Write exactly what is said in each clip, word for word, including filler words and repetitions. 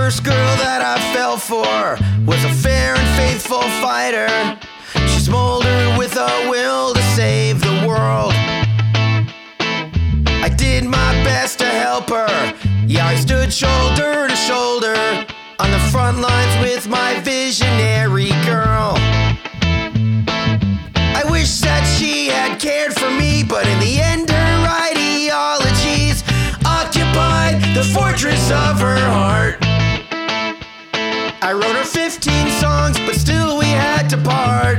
first girl that I fell for was a fair and faithful fighter. She smoldered with a will to save the world. I did my best to help her. Yeah, I stood shoulder to shoulder on the front lines with my visionary girl. I wish that she had cared for me, but in the end her ideologies occupied the fortress of her heart. I wrote her fifteen songs, but still we had to part.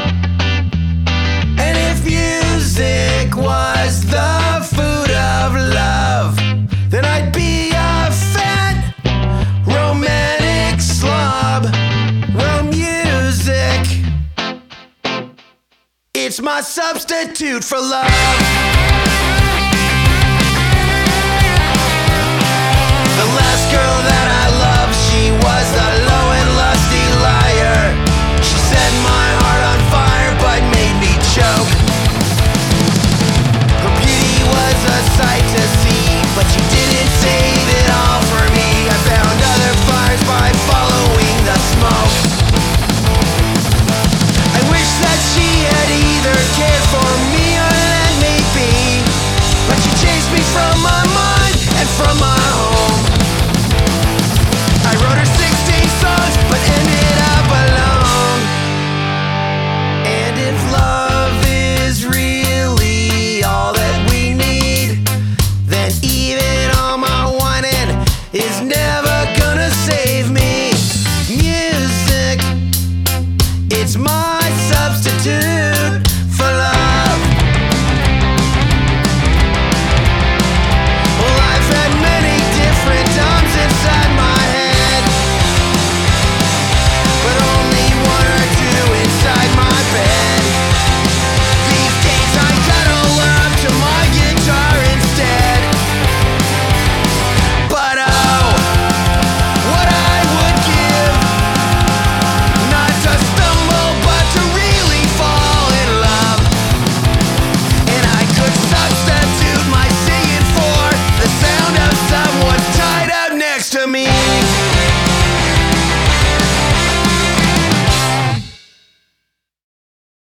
And if music was the food of love, then I'd be a fat romantic slob. Well, music, it's my substitute for love. The last girl that I loved, she was a low and lusty liar. She set my heart on fire but made me choke. Her beauty was a sight to see, but she didn't save it all for me. I found other fires by following the smoke. I wish that she had either cared for me or let me be, but she chased me from my mind and from my home. I wrote her sixteen songs, but ended up alone. And if love is really all that we need, then even all my whining is never gonna save me. Music, it's my substitute.